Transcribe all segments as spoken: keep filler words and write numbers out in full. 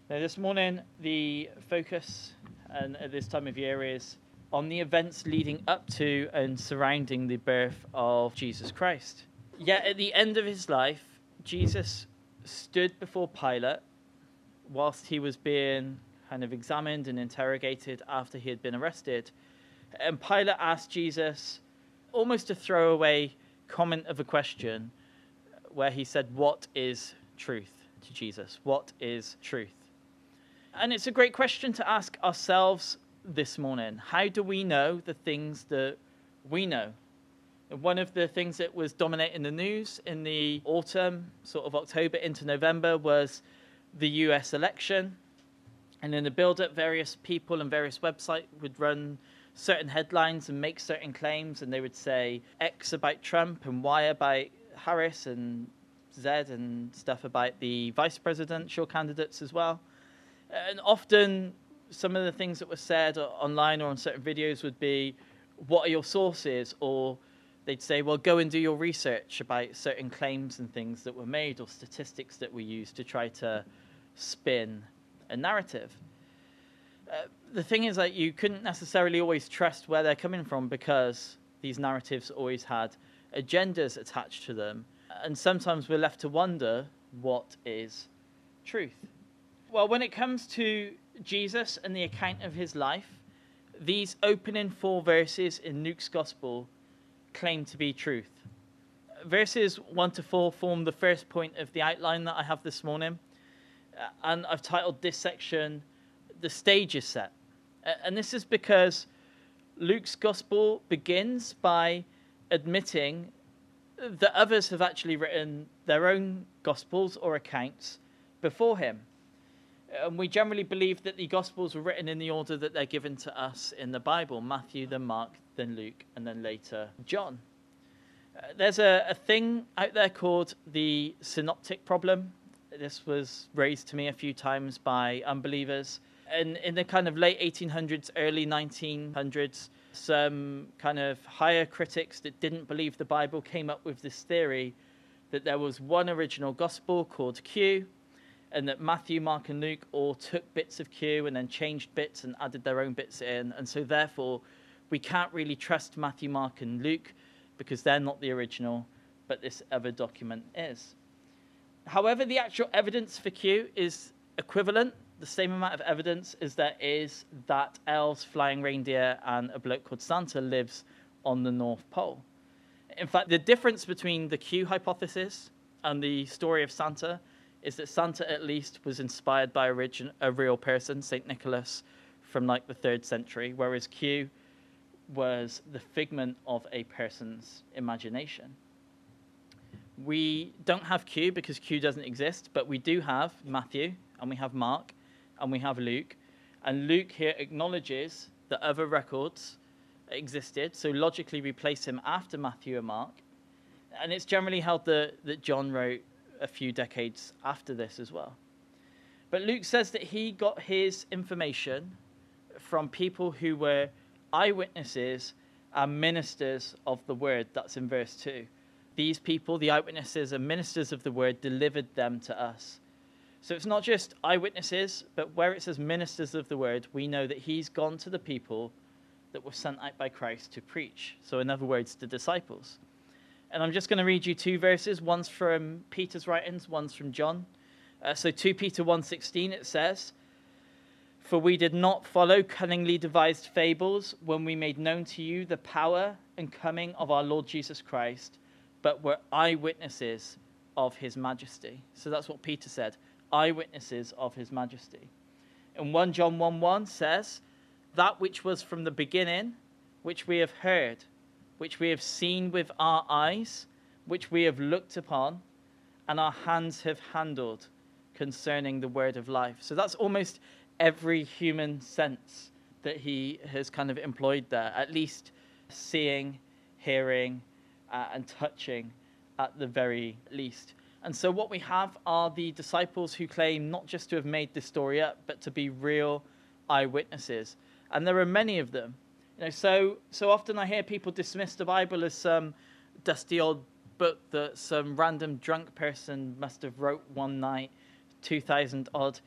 Now, this morning, the focus and at this time of year is on the events leading up to and surrounding the birth of Jesus Christ. Yet at the end of his life, Jesus stood before Pilate whilst he was being kind of examined and interrogated after he had been arrested. And Pilate asked Jesus almost a throwaway comment of a question where he said, "What is truth?" to Jesus. What is truth? And it's a great question to ask ourselves this morning. How do we know the things that we know? One of the things that was dominating the news in the autumn, sort of October into November, was the U S election. And in the build-up, various people and various websites would run certain headlines and make certain claims, and they would say X about Trump and Y about Harris and Z and stuff about the vice presidential candidates as well. And often some of the things that were said online or on certain videos would be, what are your sources? Or they'd say, well, go and do your research about certain claims and things that were made or statistics that were used to try to spin a narrative. Uh, the thing is that you couldn't necessarily always trust where they're coming from because these narratives always had agendas attached to them. And sometimes we're left to wonder, what is truth? Well, when it comes to Jesus and the account of his life, these opening four verses in Luke's Gospel claim to be truth. Verses one to four form the first point of the outline that I have this morning. Uh, and I've titled this section, "The Stage is Set." Uh, and this is because Luke's Gospel begins by admitting that others have actually written their own Gospels or accounts before him. And we generally believe that the Gospels were written in the order that they're given to us in the Bible: Matthew, then Mark, then Luke, and then later John. Uh, there's a, a thing out there called the synoptic problem. This was raised to me a few times by unbelievers. And in the kind of late eighteen hundreds, early nineteen hundreds, some kind of higher critics that didn't believe the Bible came up with this theory that there was one original Gospel called Q, and that Matthew, Mark, and Luke all took bits of Q and then changed bits and added their own bits in. And so therefore, we can't really trust Matthew, Mark, and Luke because they're not the original, but this other document is. However, the actual evidence for Q is equivalent, the same amount of evidence as there is that elves, flying reindeer, and a bloke called Santa lives on the North Pole. In fact, the difference between the Q hypothesis and the story of Santa is that Santa at least was inspired by origin, a real person, Saint Nicholas, from like the third century, whereas Q was the figment of a person's imagination. We don't have Q because Q doesn't exist, but we do have Matthew, and we have Mark, and we have Luke. And Luke here acknowledges that other records existed, so logically we place him after Matthew and Mark. And it's generally held that, that John wrote a few decades after this as well. But Luke says that he got his information from people who were eyewitnesses and ministers of the word. That's in verse two. These people, the eyewitnesses and ministers of the word, delivered them to us. So it's not just eyewitnesses, but where it says ministers of the word, we know that he's gone to the people that were sent out by Christ to preach. So in other words, the disciples. And I'm just going to read you two verses. One's from Peter's writings, one's from John. Uh, so Second Peter one sixteen, it says, "For we did not follow cunningly devised fables when we made known to you the power and coming of our Lord Jesus Christ, but were eyewitnesses of his majesty." So that's what Peter said, eyewitnesses of his majesty. And First John one one says, "That which was from the beginning, which we have heard, which we have seen with our eyes, which we have looked upon, and our hands have handled concerning the word of life." So that's almost every human sense that he has kind of employed there, at least seeing, hearing, uh, and touching at the very least. And so what we have are the disciples who claim not just to have made this story up, but to be real eyewitnesses. And there are many of them. You know, so so often I hear people dismiss the Bible as some dusty old book that some random drunk person must have wrote one night two thousand odd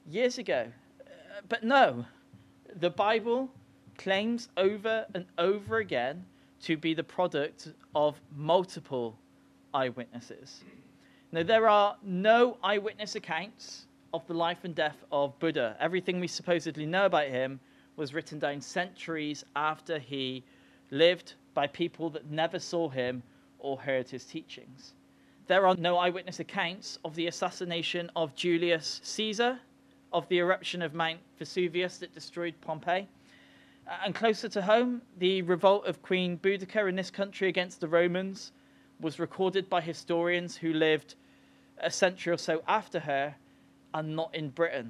years ago. Uh, but no, the Bible claims over and over again to be the product of multiple eyewitnesses. Now, there are no eyewitness accounts of the life and death of Buddha. Everything we supposedly know about him was written down centuries after he lived by people that never saw him or heard his teachings. There are no eyewitness accounts of the assassination of Julius Caesar, of the eruption of Mount Vesuvius that destroyed Pompeii. And closer to home, the revolt of Queen Boudica in this country against the Romans was recorded by historians who lived a century or so after her and not in Britain.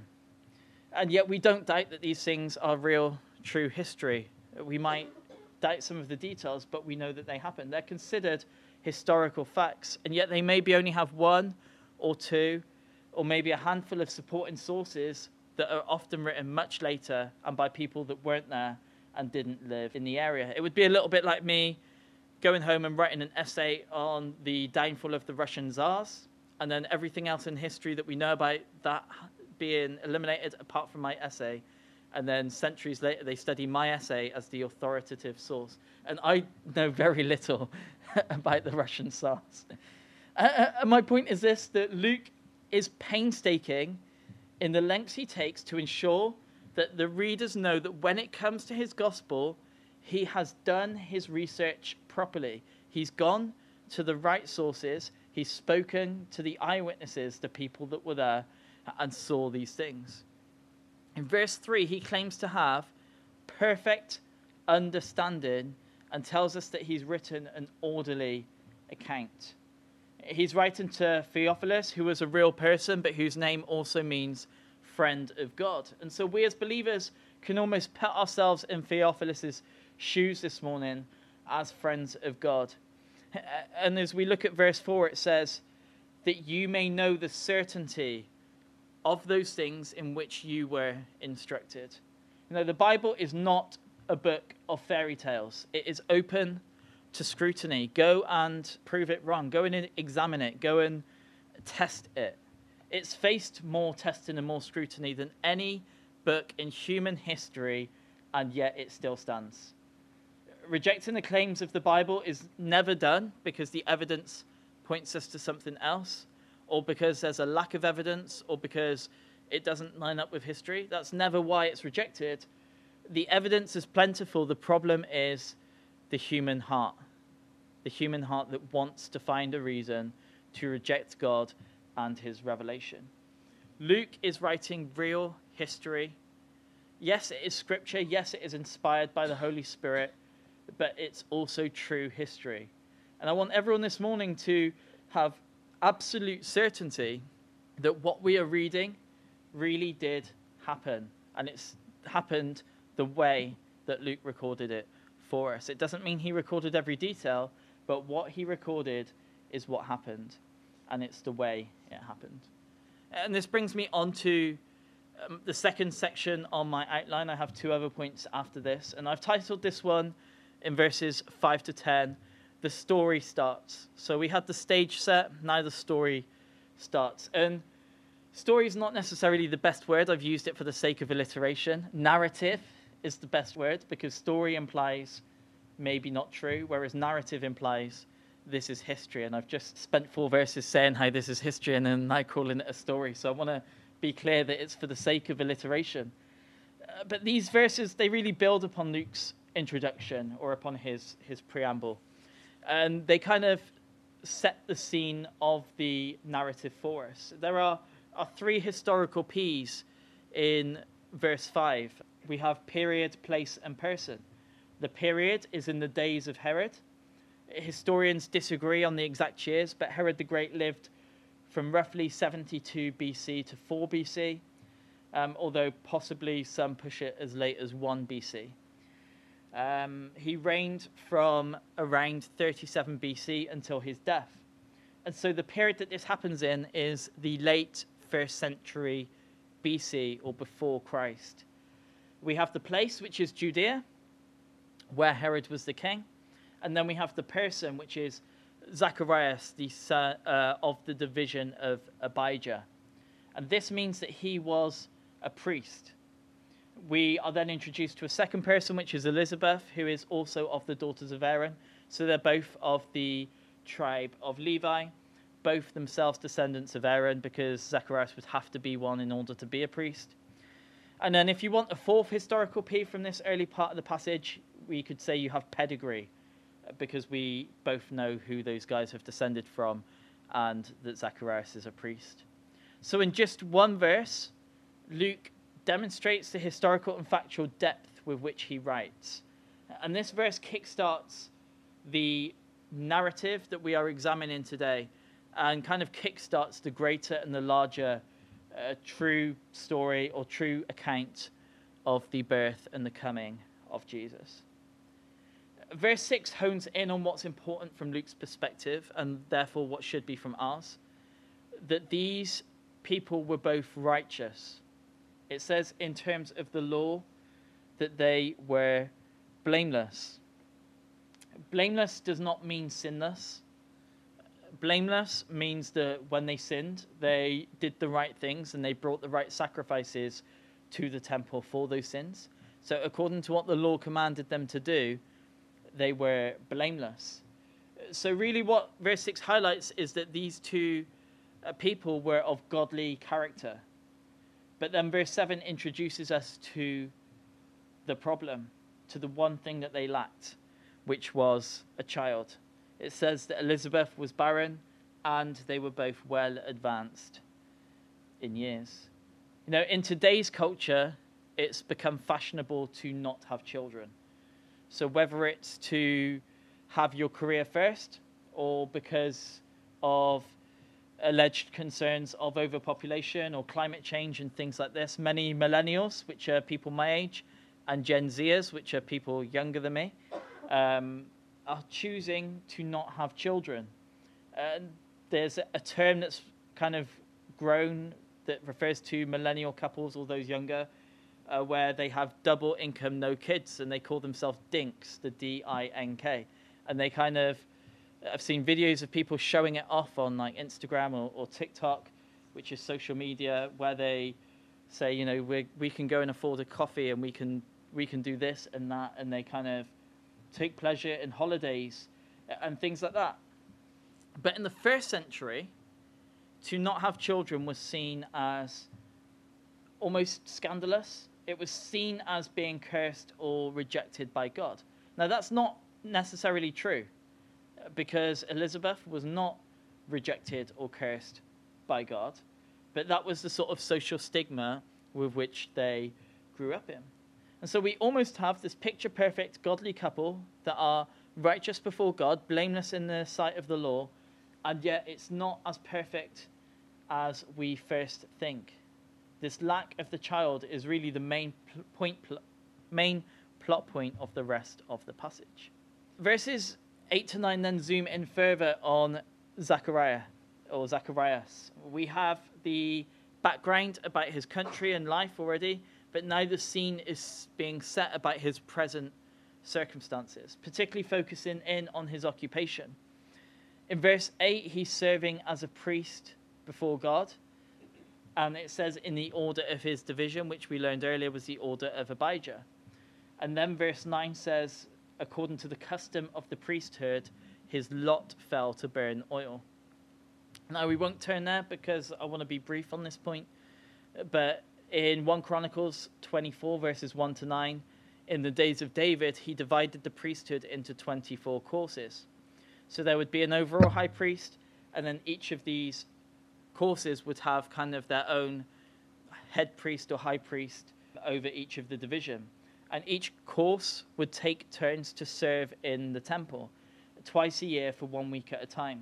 And yet we don't doubt that these things are real, true history. We might doubt some of the details, but we know that they happened. They're considered historical facts, and yet they maybe only have one or two or maybe a handful of supporting sources that are often written much later and by people that weren't there and didn't live in the area. It would be a little bit like me going home and writing an essay on the downfall of the Russian Tsars, and then everything else in history that we know about that being eliminated apart from my essay. And then centuries later, they study my essay as the authoritative source. And I know very little about the Russian Tsars. Uh, and my point is this, that Luke is painstaking in the lengths he takes to ensure that the readers know that when it comes to his gospel, he has done his research properly. He's gone to the right sources. He's spoken to the eyewitnesses, the people that were there and saw these things. In verse three, he claims to have perfect understanding and tells us that he's written an orderly account. He's writing to Theophilus, who was a real person, but whose name also means friend of God. And so we as believers can almost put ourselves in Theophilus' shoes this morning as friends of God. And as we look at verse four, it says that you may know the certainty of those things in which you were instructed. You know, the Bible is not a book of fairy tales. It is open to scrutiny. Go and prove it wrong. Go and examine it. Go and test it. It's faced more testing and more scrutiny than any book in human history, and yet it still stands. Rejecting the claims of the Bible is never done because the evidence points us to something else, or because there's a lack of evidence, or because it doesn't line up with history. That's never why it's rejected. The evidence is plentiful. The problem is the human heart. The human heart that wants to find a reason to reject God and his revelation. Luke is writing real history. Yes, it is scripture. Yes, it is inspired by the Holy Spirit, but it's also true history. And I want everyone this morning to have absolute certainty that what we are reading really did happen. And it's happened the way that Luke recorded it for us. It doesn't mean he recorded every detail, but what he recorded is what happened. And it's the way it happened. And this brings me on to um, the second section on my outline. I have two other points after this. And I've titled this one in verses five to ten, The Story Starts. So we had the stage set, now the story starts. And story is not necessarily the best word. I've used it for the sake of alliteration. Narrative is the best word because story implies maybe not true, whereas narrative implies this is history. And I've just spent four verses saying how this is history and then now calling it a story. So I want to be clear that it's for the sake of alliteration. Uh, but these verses, they really build upon Luke's introduction or upon his, his preamble. And they kind of set the scene of the narrative for us. There are, are three historical P's in verse five. We have period, place, and person. The period is in the days of Herod. Historians disagree on the exact years, but Herod the Great lived from roughly seventy-two B C to four B C, um, although possibly some push it as late as one B C. Um, he reigned from around thirty-seven B C until his death. And so the period that this happens in is the late first century B C or before Christ. We have the place, which is Judea, where Herod was the king. And then we have the person, which is Zacharias, the son uh, of the division of Abijah. And this means that he was a priest. We are then introduced to a second person, which is Elizabeth, who is also of the daughters of Aaron. So they're both of the tribe of Levi, both themselves descendants of Aaron, because Zacharias would have to be one in order to be a priest. And then if you want a fourth historical P from this early part of the passage, we could say you have pedigree, because we both know who those guys have descended from and that Zacharias is a priest. So in just one verse, Luke demonstrates the historical and factual depth with which he writes. And this verse kickstarts the narrative that we are examining today and kind of kickstarts the greater and the larger uh, true story or true account of the birth and the coming of Jesus. Verse six hones in on what's important from Luke's perspective and therefore what should be from ours, that these people were both righteous. It says in terms of the law that they were blameless. Blameless does not mean sinless. Blameless means that when they sinned, they did the right things and they brought the right sacrifices to the temple for those sins. So according to what the law commanded them to do, they were blameless. So really what verse six highlights is that these two uh, people were of godly character. But then verse seven introduces us to the problem, to the one thing that they lacked, which was a child. It says that Elizabeth was barren and they were both well advanced in years. You know, in today's culture, it's become fashionable to not have children. So whether it's to have your career first or because of alleged concerns of overpopulation or climate change and things like this, many millennials, which are people my age, and Gen Zers, which are people younger than me, um, are choosing to not have children. And there's a term that's kind of grown that refers to millennial couples or those younger, uh, where they have double income, no kids, and they call themselves dinks, the D I N K. And they kind of, I've seen videos of people showing it off on like Instagram or, or TikTok, which is social media, where they say, you know, we we can go and afford a coffee and we can we can do this and that, and they kind of take pleasure in holidays and things like that. But in the first century, to not have children was seen as almost scandalous. It was seen as being cursed or rejected by God. Now, that's not necessarily true, because Elizabeth was not rejected or cursed by God, but that was the sort of social stigma with which they grew up in. And so we almost have this picture-perfect godly couple that are righteous before God, blameless in the sight of the law, and yet it's not as perfect as we first think. This lack of the child is really the main pl- point, pl- main plot point of the rest of the passage. Verses eight to nine then zoom in further on Zachariah, or Zacharias. We have the background about his country and life already, but now the scene is being set about his present circumstances, particularly focusing in on his occupation. In verse eight, he's serving as a priest before God, and it says in the order of his division, which we learned earlier was the order of Abijah. And then verse nine says, according to the custom of the priesthood, his lot fell to burn oil. Now, we won't turn there because I want to be brief on this point, but in First Chronicles twenty-four, verses one to nine, in the days of David, he divided the priesthood into twenty-four courses. So there would be an overall high priest, and then each of these courses would have kind of their own head priest or high priest over each of the division. And each course would take turns to serve in the temple twice a year for one week at a time.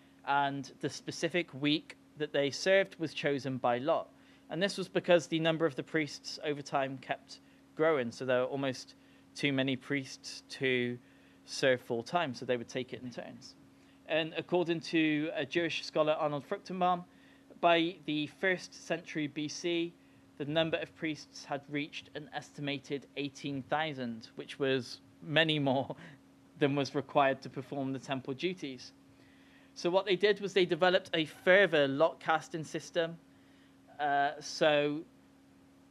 And the specific week that they served was chosen by lot. And this was because the number of the priests over time kept growing. So there were almost too many priests to serve full time. So they would take it in turns. And according to a Jewish scholar, Arnold Fruchtenbaum, by the first century B C, the number of priests had reached an estimated eighteen thousand, which was many more than was required to perform the temple duties. So what they did was they developed a further lot casting system. Uh, so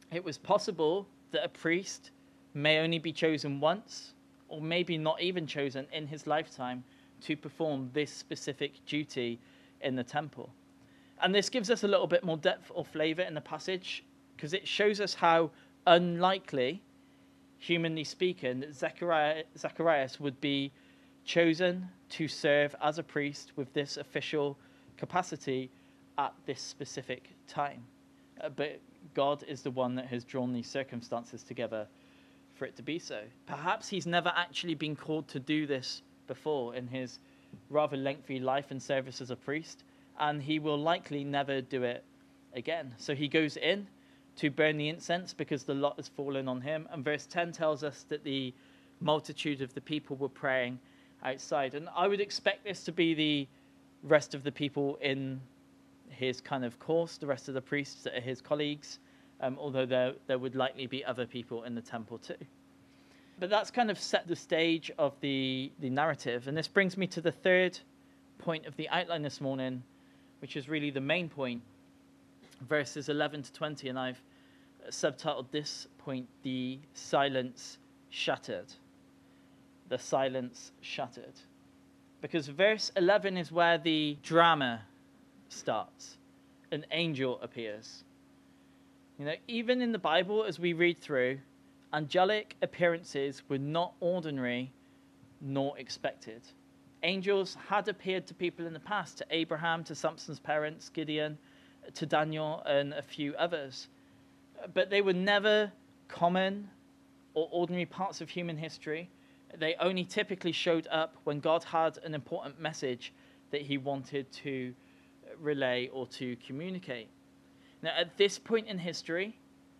It was possible that a priest may only be chosen once, or maybe not even chosen in his lifetime, to perform this specific duty in the temple. And this gives us a little bit more depth or flavor in the passage, because it shows us how unlikely, humanly speaking, that Zechariah, Zacharias would be chosen to serve as a priest with this official capacity at this specific time. Uh, but God is the one that has drawn these circumstances together for it to be so. Perhaps he's never actually been called to do this before in his rather lengthy life and service as a priest, and he will likely never do it again. So he goes in to burn the incense because the lot has fallen on him. And verse ten tells us that the multitude of the people were praying outside. And I would expect this to be the rest of the people in his kind of course, the rest of the priests that are his colleagues, um, although there, there would likely be other people in the temple too. But that's kind of set the stage of the, the narrative. And this brings me to the third point of the outline this morning, which is really the main point, verses eleven to twenty. And I've subtitled this point, The Silence Shattered. The Silence Shattered. Because verse eleven is where the drama starts. An angel appears. You know, even in the Bible, as we read through, angelic appearances were not ordinary nor expected. Angels had appeared to people in the past, to Abraham, to Samson's parents, Gideon, to Daniel, and a few others. But they were never common or ordinary parts of human history. They only typically showed up when God had an important message that he wanted to relay or to communicate. Now, at this point in history,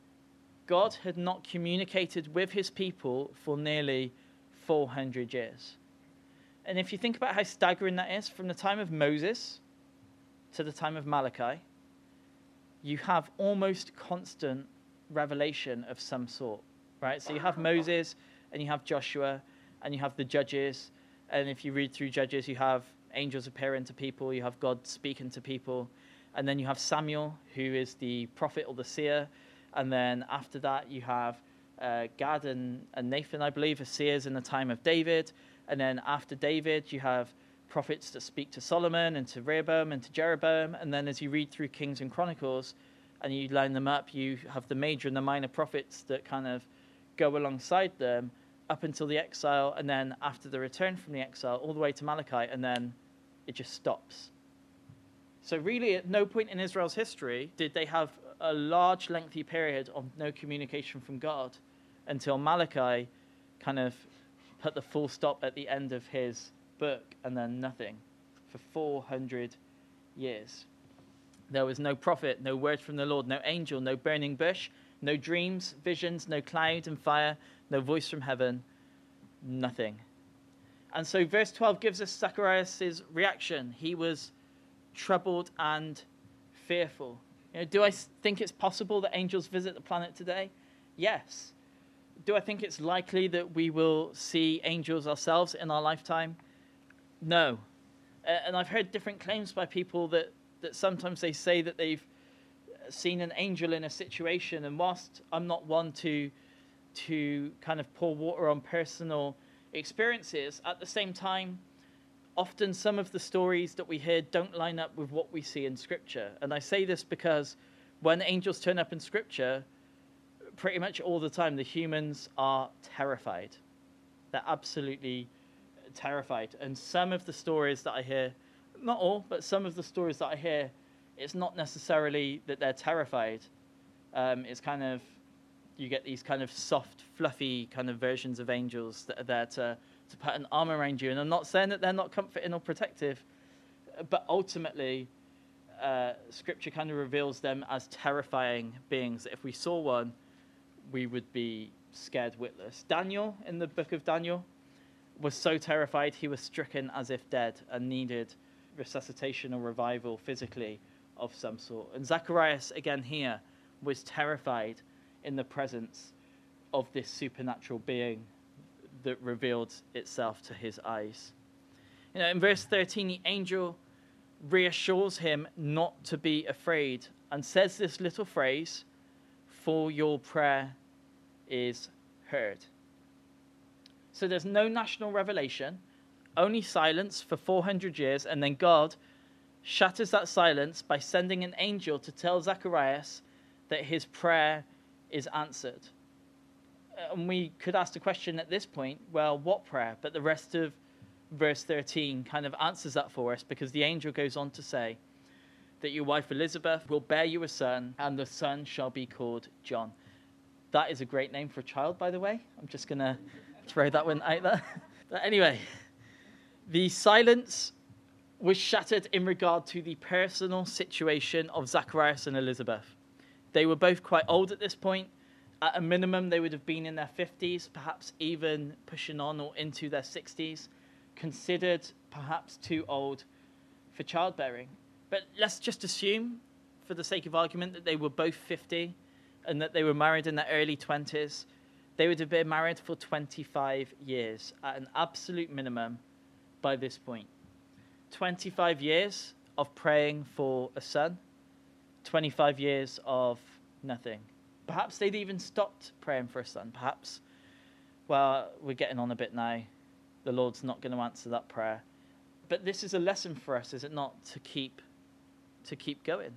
God had not communicated with his people for nearly four hundred years. And if you think about how staggering that is, from the time of Moses to the time of Malachi, you have almost constant revelation of some sort, right? So you have Moses, and you have Joshua, and you have the judges, and if you read through Judges, you have angels appearing to people, you have God speaking to people, and then you have Samuel, who is the prophet or the seer, and then after that you have uh, Gad and, and Nathan, I believe, as seers in the time of David, and then after David you have prophets that speak to Solomon and to Rehoboam and to Jeroboam, and then as you read through Kings and Chronicles and you line them up, you have the major and the minor prophets that kind of go alongside them up until the exile, and then after the return from the exile all the way to Malachi, and then it just stops. So really at no point in Israel's history did they have a large lengthy period of no communication from God until Malachi kind of put the full stop at the end of his book, and then nothing for four hundred years. There was no prophet, no word from the Lord, no angel, no burning bush, no dreams, visions, no cloud and fire, no voice from heaven, nothing. And so verse twelve gives us Zacharias' reaction. He was troubled and fearful. You know, do I think it's possible that angels visit the planet today? Yes. Do I think it's likely that we will see angels ourselves in our lifetime? No. Uh, and I've heard different claims by people that, that sometimes they say that they've seen an angel in a situation, and whilst I'm not one to to kind of pour water on personal experiences, at the same time, often some of the stories that we hear don't line up with what we see in Scripture. And I say this because when angels turn up in Scripture, pretty much all the time the humans are terrified. They're absolutely terrified. And some of the stories that I hear, not all, but some of the stories that I hear, it's not necessarily that they're terrified. Um, it's kind of, you get these kind of soft, fluffy kind of versions of angels that are there to, to put an arm around you. And I'm not saying that they're not comforting or protective, but ultimately, uh, Scripture kind of reveals them as terrifying beings. That if we saw one, we would be scared witless. Daniel, in the book of Daniel, was so terrified he was stricken as if dead and needed resuscitation or revival physically of some sort. And Zacharias, again here, was terrified in the presence of this supernatural being that revealed itself to his eyes. You know, in verse thirteen, the angel reassures him not to be afraid and says this little phrase, for your prayer is heard. So there's no national revelation, only silence for four hundred years, and then God shatters that silence by sending an angel to tell Zacharias that his prayer is answered. And we could ask the question at this point, well, what prayer? But the rest of verse thirteen kind of answers that for us, because the angel goes on to say that your wife Elizabeth will bear you a son, and the son shall be called John. That is a great name for a child, by the way. I'm just going to throw that one out there. But anyway, the silence was shattered in regard to the personal situation of Zacharias and Elizabeth. They were both quite old at this point. At a minimum, they would have been in their fifties, perhaps even pushing on or into their sixties, considered perhaps too old for childbearing. But let's just assume, for the sake of argument, that they were both fifty and that they were married in their early twenties. They would have been married for twenty-five years at an absolute minimum by this point. twenty-five years of praying for a son, twenty-five years of nothing. Perhaps they'd even stopped praying for a son. Perhaps, well, we're getting on a bit now. The Lord's not going to answer that prayer. But this is a lesson for us, is it not, to keep to keep going?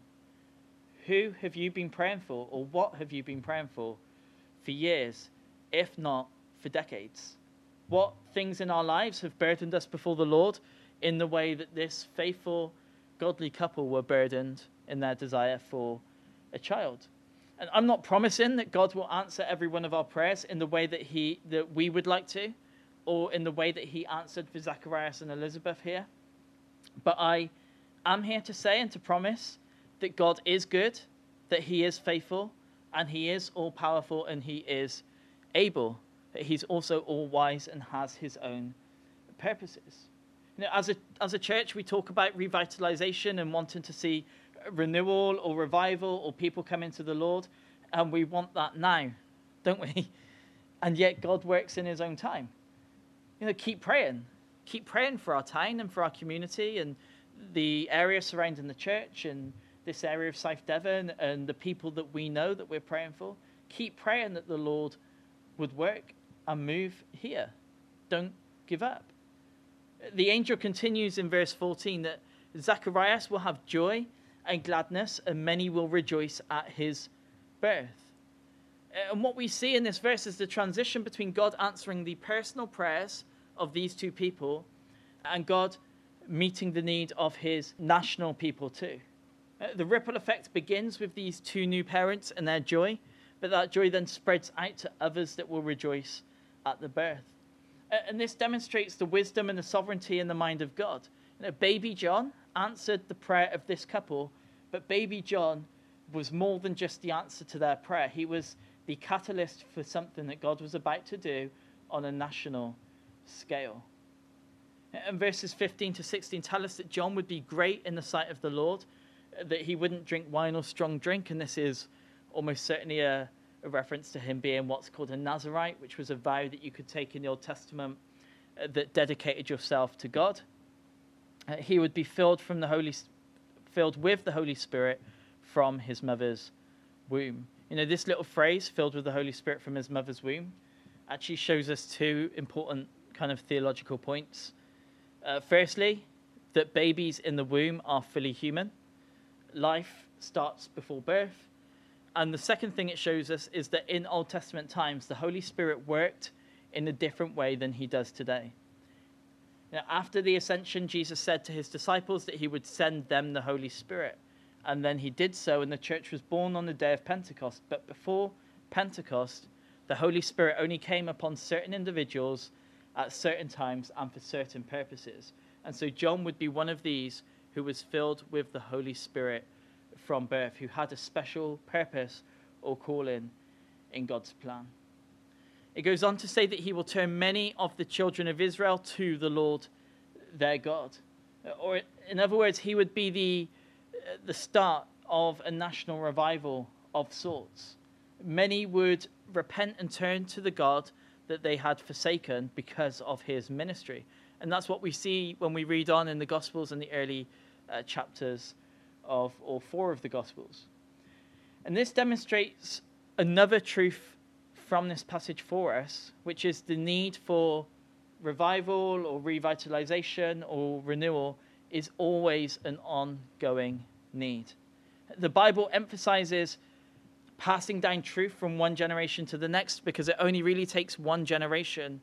Who have you been praying for, or what have you been praying for for years, if not for decades? What things in our lives have burdened us before the Lord in the way that this faithful, godly couple were burdened in their desire for a child? And I'm not promising that God will answer every one of our prayers in the way that he that we would like to, or in the way that he answered for Zacharias and Elizabeth here. But I am here to say and to promise that God is good, that he is faithful, and he is all-powerful, and he is able. That he's also all-wise and has his own purposes. You know, as a as a church, we talk about revitalization and wanting to see renewal or revival or people come into the Lord, and we want that now, don't we? And yet God works in his own time. You know, keep praying. Keep praying for our town and for our community and the area surrounding the church and this area of South Devon and the people that we know that we're praying for. Keep praying that the Lord would work and move here. Don't give up. The angel continues in verse fourteen that Zacharias will have joy and gladness, and many will rejoice at his birth. And what we see in this verse is the transition between God answering the personal prayers of these two people and God meeting the need of his national people too. The ripple effect begins with these two new parents and their joy, but that joy then spreads out to others that will rejoice at the birth. And this demonstrates the wisdom and the sovereignty in the mind of God. You know, baby John answered the prayer of this couple, but baby John was more than just the answer to their prayer. He was the catalyst for something that God was about to do on a national scale. And verses fifteen to sixteen tell us that John would be great in the sight of the Lord, that he wouldn't drink wine or strong drink, and this is almost certainly a, a reference to him being what's called a Nazirite, which was a vow that you could take in the Old Testament uh, that dedicated yourself to God. Uh, he would be filled from the Holy, filled with the Holy Spirit from his mother's womb. You know, this little phrase, filled with the Holy Spirit from his mother's womb, actually shows us two important kind of theological points. Uh, firstly, that babies in the womb are fully human. Life starts before birth. And the second thing it shows us is that in Old Testament times, the Holy Spirit worked in a different way than he does today. Now, after the ascension, Jesus said to his disciples that he would send them the Holy Spirit. And then he did so, and the church was born on the day of Pentecost. But before Pentecost, the Holy Spirit only came upon certain individuals at certain times and for certain purposes. And so John would be one of these who was filled with the Holy Spirit from birth, who had a special purpose or calling in God's plan. It goes on to say that he will turn many of the children of Israel to the Lord their God. Or in other words, he would be the, the start of a national revival of sorts. Many would repent and turn to the God that they had forsaken because of his ministry. And that's what we see when we read on in the Gospels and the early uh, chapters of all four of the Gospels. And this demonstrates another truth from this passage for us, which is the need for revival or revitalization or renewal, is always an ongoing need. The Bible emphasizes passing down truth from one generation to the next because it only really takes one generation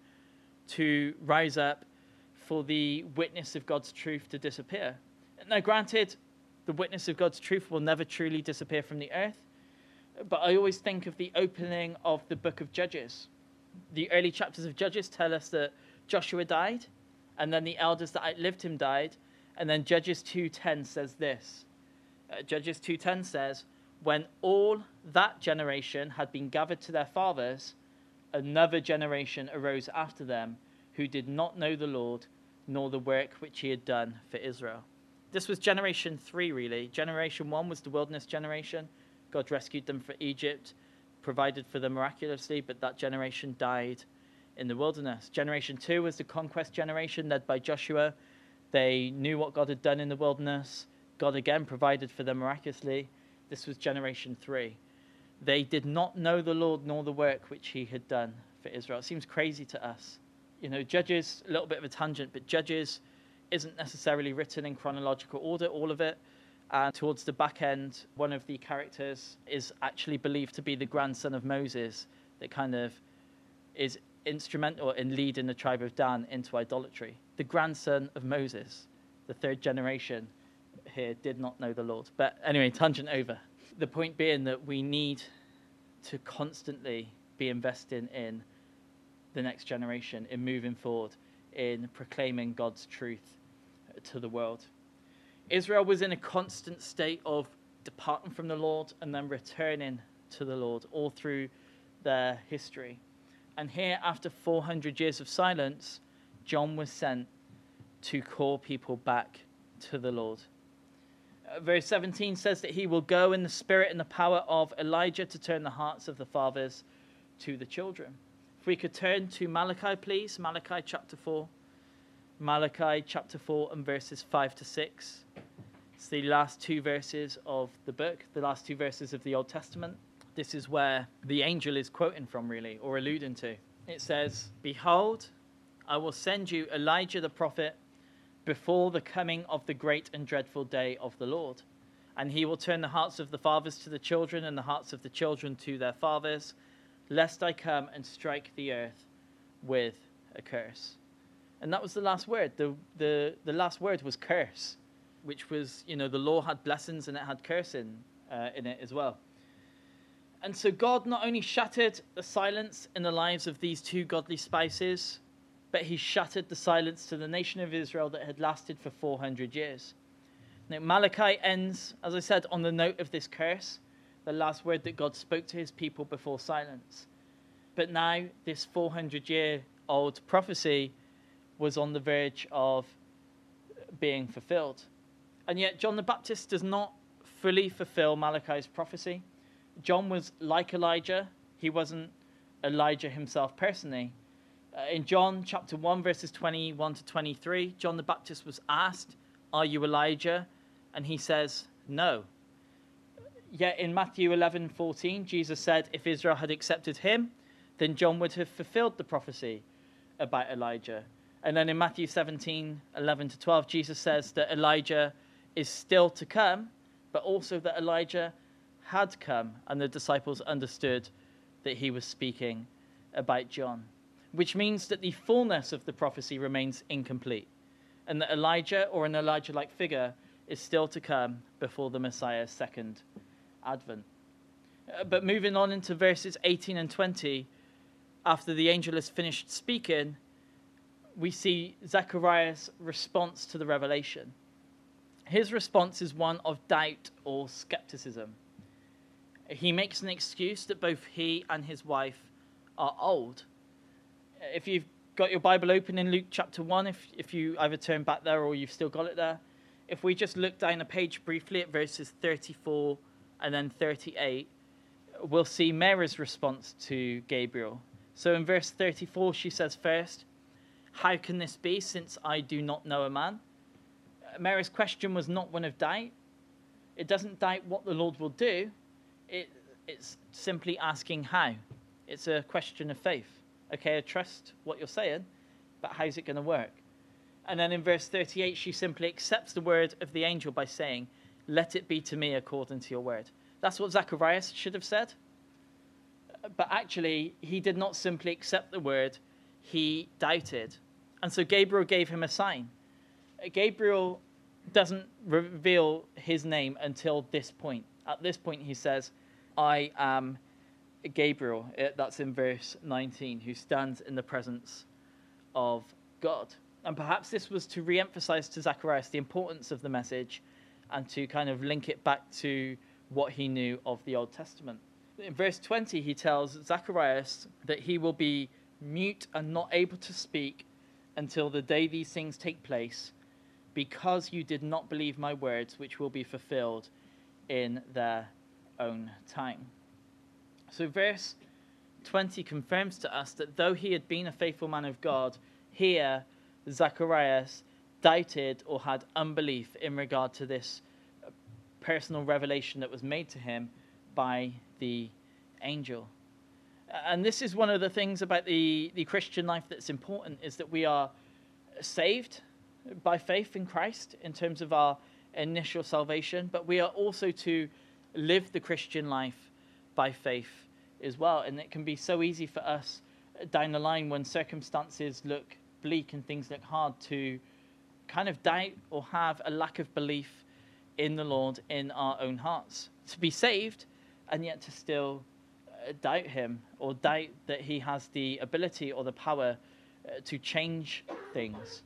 to rise up for the witness of God's truth to disappear. Now, granted, the witness of God's truth will never truly disappear from the earth, but I always think of the opening of the book of Judges. The early chapters of Judges tell us that Joshua died, and then the elders that outlived him died, and then Judges two ten says this. Uh, Judges two ten says, when all that generation had been gathered to their fathers, another generation arose after them who did not know the Lord, nor the work which he had done for Israel. This was generation three, really. Generation one was the wilderness generation. God rescued them from Egypt, provided for them miraculously, but that generation died in the wilderness. Generation two was the conquest generation led by Joshua. They knew what God had done in the wilderness. God again provided for them miraculously. This was generation three. They did not know the Lord nor the work which he had done for Israel. It seems crazy to us. You know, Judges, a little bit of a tangent, but Judges isn't necessarily written in chronological order, all of it. And towards the back end, one of the characters is actually believed to be the grandson of Moses that kind of is instrumental in leading the tribe of Dan into idolatry. The grandson of Moses, the third generation here, did not know the Lord. But anyway, tangent over. The point being that we need to constantly be investing in the next generation, in moving forward, in proclaiming God's truth to the world. Israel was in a constant state of departing from the Lord and then returning to the Lord all through their history. And here, after four hundred years of silence, John was sent to call people back to the Lord. Uh, verse seventeen says that he will go in the spirit and the power of Elijah to turn the hearts of the fathers to the children. If we could turn to Malachi, please. Malachi chapter four. Malachi chapter four and verses five to six. It's the last two verses of the book, the last two verses of the Old Testament. This is where the angel is quoting from, really, or alluding to. It says, behold, I will send you Elijah the prophet before the coming of the great and dreadful day of the Lord. And he will turn the hearts of the fathers to the children and the hearts of the children to their fathers, lest I come and strike the earth with a curse. And that was the last word. The, the, the last word was curse, which was, you know, the law had blessings and it had cursing uh, in it as well. And so God not only shattered the silence in the lives of these two godly spouses, but he shattered the silence to the nation of Israel that had lasted for four hundred years. Now, Malachi ends, as I said, on the note of this curse, the last word that God spoke to his people before silence. But now this four hundred year old prophecy was on the verge of being fulfilled. And yet John the Baptist does not fully fulfill Malachi's prophecy. John was like Elijah. He wasn't Elijah himself personally. Uh, in John chapter one, verses twenty-one to twenty-three, John the Baptist was asked, are you Elijah? And he says, no. Yet in Matthew eleven fourteen, Jesus said if Israel had accepted him, then John would have fulfilled the prophecy about Elijah. And then in Matthew seventeen, eleven to twelve, Jesus says that Elijah is still to come, but also that Elijah had come, and the disciples understood that he was speaking about John, which means that the fullness of the prophecy remains incomplete, and that Elijah, or an Elijah-like figure, is still to come before the Messiah's second advent. Uh, but moving on into verses eighteen and twenty, after the angel has finished speaking, we see Zechariah's response to the revelation. His response is one of doubt or skepticism. He makes an excuse that both he and his wife are old. If you've got your Bible open in Luke chapter one, if, if you either turn back there or you've still got it there, if we just look down a page briefly at verses thirty-four and then thirty-eight, we'll see Mary's response to Gabriel. So in verse thirty-four, she says first, how can this be since I do not know a man? Mary's question was not one of doubt. It doesn't doubt what the Lord will do. It, It's simply asking how. It's a question of faith. Okay, I trust what you're saying, but how's it going to work? And then in verse thirty-eight, she simply accepts the word of the angel by saying, let it be to me according to your word. That's what Zacharias should have said. But actually, he did not simply accept the word, he doubted. And so Gabriel gave him a sign. Gabriel doesn't reveal his name until this point. At this point, he says, I am Gabriel. That's in verse nineteen, who stands in the presence of God. And perhaps this was to re-emphasize to Zacharias the importance of the message and to kind of link it back to what he knew of the Old Testament. In verse twenty, he tells Zacharias that he will be mute and not able to speak until the day these things take place, because you did not believe my words, which will be fulfilled in their own time. So verse twenty confirms to us that though he had been a faithful man of God, here Zacharias doubted or had unbelief in regard to this personal revelation that was made to him by the angel. And this is one of the things about the, the Christian life that's important, is that we are saved by faith in Christ in terms of our initial salvation, but we are also to live the Christian life by faith as well. And it can be so easy for us down the line when circumstances look bleak and things look hard to kind of doubt or have a lack of belief in the Lord in our own hearts. To be saved and yet to still uh, doubt him, or doubt that he has the ability or the power uh, to change things.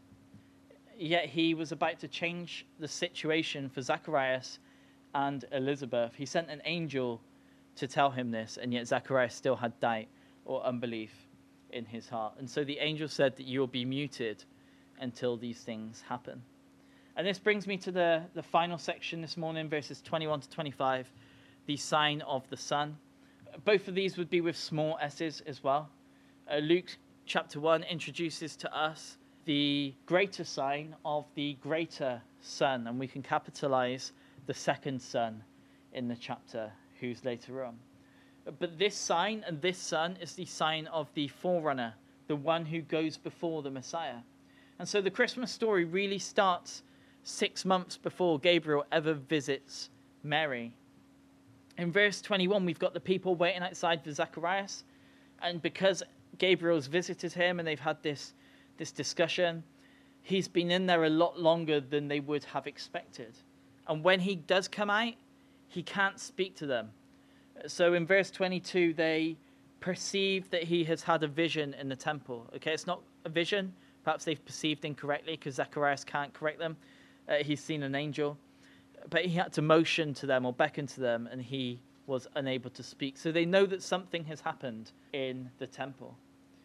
Yet he was about to change the situation for Zacharias and Elizabeth. He sent an angel to tell him this, and yet Zacharias still had doubt or unbelief in his heart. And so the angel said that you will be muted until these things happen. And this brings me to the, the final section this morning, verses twenty-one to twenty-five, the sign of the Son. Both of these would be with small s's as well. Uh, Luke chapter one introduces to us the greater sign of the greater Son, and we can capitalize the second Son in the chapter, who's later on. But this sign and this Son is the sign of the forerunner, the one who goes before the Messiah. And so the Christmas story really starts six months before Gabriel ever visits Mary. In verse twenty-one, we've got the people waiting outside for Zacharias, and because Gabriel's visited him and they've had this, this discussion, he's been in there a lot longer than they would have expected. And when he does come out, he can't speak to them. So in verse twenty-two, they perceive that he has had a vision in the temple. Okay, it's not a vision. Perhaps they've perceived incorrectly because Zacharias can't correct them. Uh, he's seen an angel. But he had to motion to them or beckon to them, and he was unable to speak. So they know that something has happened in the temple.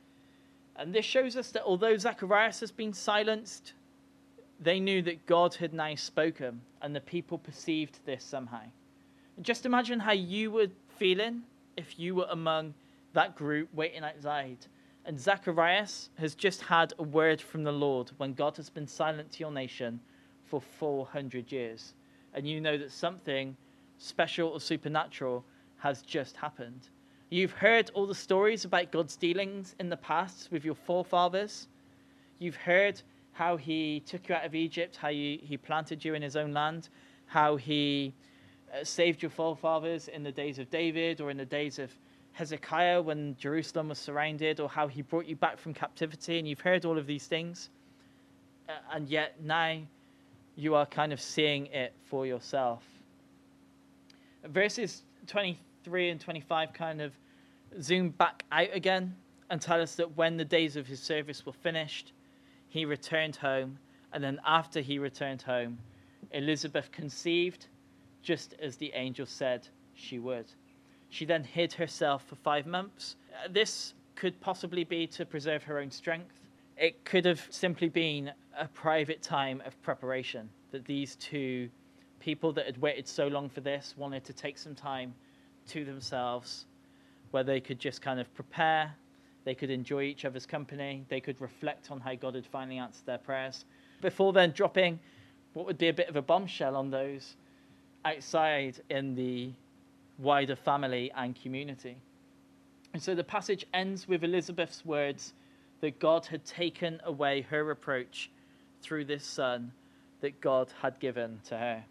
And this shows us that although Zacharias has been silenced, they knew that God had now spoken, and the people perceived this somehow. Just imagine how you were feeling if you were among that group waiting outside. And Zacharias has just had a word from the Lord when God has been silent to your nation for four hundred years. And you know that something special or supernatural has just happened. You've heard all the stories about God's dealings in the past with your forefathers. You've heard how he took you out of Egypt, how he, he planted you in his own land, how he uh, saved your forefathers in the days of David or in the days of Hezekiah when Jerusalem was surrounded, or how he brought you back from captivity. And you've heard all of these things. Uh, and yet now you are kind of seeing it for yourself. Verses twenty-three and twenty-five kind of zoom back out again and tell us that when the days of his service were finished, he returned home. And then after he returned home, Elizabeth conceived just as the angel said she would. She then hid herself for five months. This could possibly be to preserve her own strength. It could have simply been a private time of preparation, that these two people that had waited so long for this wanted to take some time to themselves where they could just kind of prepare, they could enjoy each other's company, they could reflect on how God had finally answered their prayers, before then dropping what would be a bit of a bombshell on those outside in the wider family and community. And so the passage ends with Elizabeth's words that God had taken away her reproach through this son that God had given to her.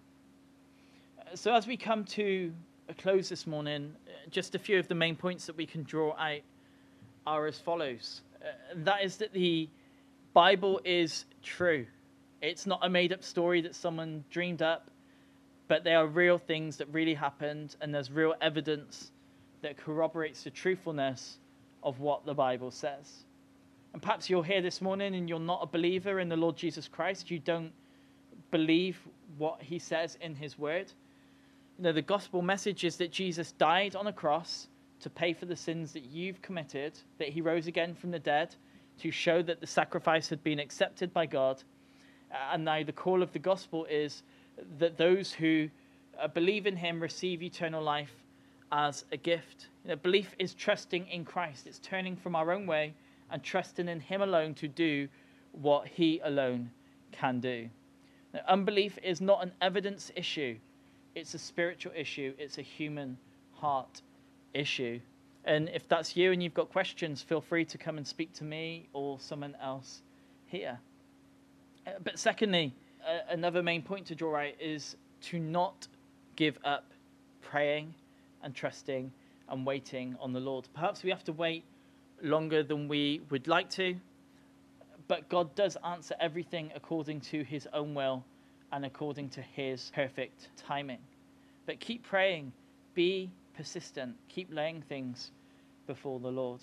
So as we come to a close this morning, just a few of the main points that we can draw out are as follows. Uh, that is that the Bible is true. It's not a made-up story that someone dreamed up, but they are real things that really happened, and there's real evidence that corroborates the truthfulness of what the Bible says. And perhaps you're here this morning and you're not a believer in the Lord Jesus Christ. You don't believe what he says in his word. You know, the gospel message is that Jesus died on a cross to pay for the sins that you've committed, that he rose again from the dead to show that the sacrifice had been accepted by God. And now the call of the gospel is that those who uh, believe in him receive eternal life as a gift. You know, belief is trusting in Christ. It's turning from our own way and trusting in him alone to do what he alone can do. Now, unbelief is not an evidence issue. It's a spiritual issue. It's a human heart issue. And if that's you and you've got questions, feel free to come and speak to me or someone else here. Uh, but secondly, uh, another main point to draw out is to not give up praying and trusting and waiting on the Lord. Perhaps we have to wait longer than we would like to, but God does answer everything according to his own will and according to his perfect timing. But keep praying, be persistent, keep laying things before the Lord.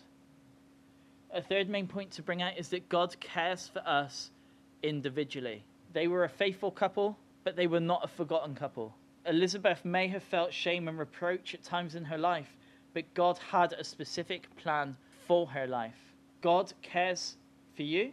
A third main point to bring out is that God cares for us individually. They were a faithful couple, but they were not a forgotten couple. Elizabeth may have felt shame and reproach at times in her life, but God had a specific plan for her life. God cares for you,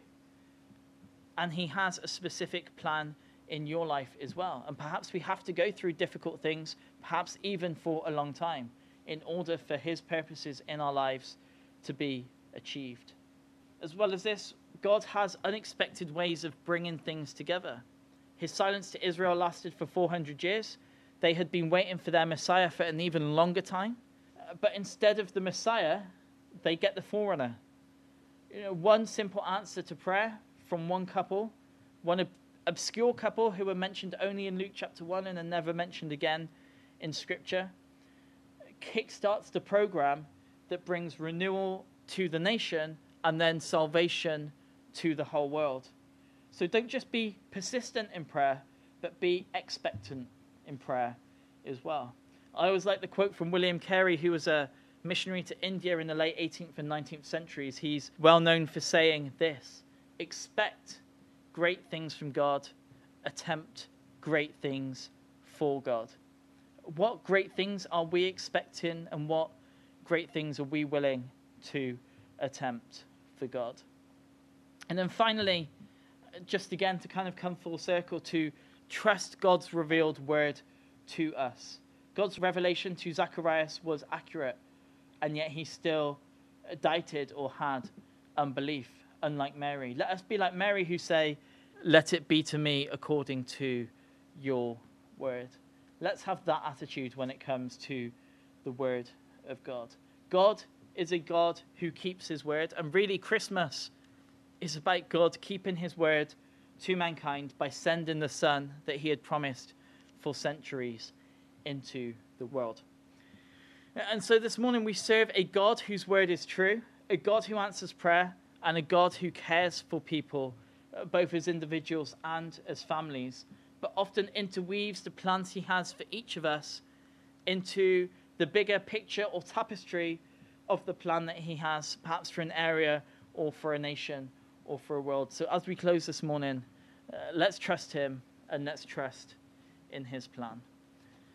and he has a specific plan in your life as well. And perhaps we have to go through difficult things, perhaps even for a long time, in order for his purposes in our lives to be achieved. As well as this, God has unexpected ways of bringing things together. His silence to Israel lasted for four hundred years. They had been waiting for their Messiah for an even longer time. But instead of the Messiah, they get the forerunner. You know, one simple answer to prayer from one couple, one ob- obscure couple who were mentioned only in Luke chapter one and are never mentioned again in Scripture, kickstarts the program that brings renewal to the nation and then salvation to the whole world. So don't just be persistent in prayer, but be expectant in prayer as well. I always like the quote from William Carey, who was a missionary to India in the late eighteenth and nineteenth centuries. He's well known for saying this: expect great things from God, attempt great things for God. What great things are we expecting, and what great things are we willing to attempt for God? And then finally, just again to kind of come full circle, to trust God's revealed word to us. God's revelation to Zacharias was accurate, and yet he still doubted or had unbelief, unlike Mary. Let us be like Mary, who say, "Let it be to me according to your word." Let's have that attitude when it comes to the word of God. God is a God who keeps his word, and really Christmas is about God keeping his word to mankind by sending the Son that he had promised for centuries into the world. And so this morning we serve a God whose word is true, a God who answers prayer, and a God who cares for people, both as individuals and as families, but often interweaves the plans he has for each of us into the bigger picture or tapestry of the plan that he has, perhaps for an area or for a nation or for a world. So as we close this morning, uh, let's trust him and let's trust in his plan.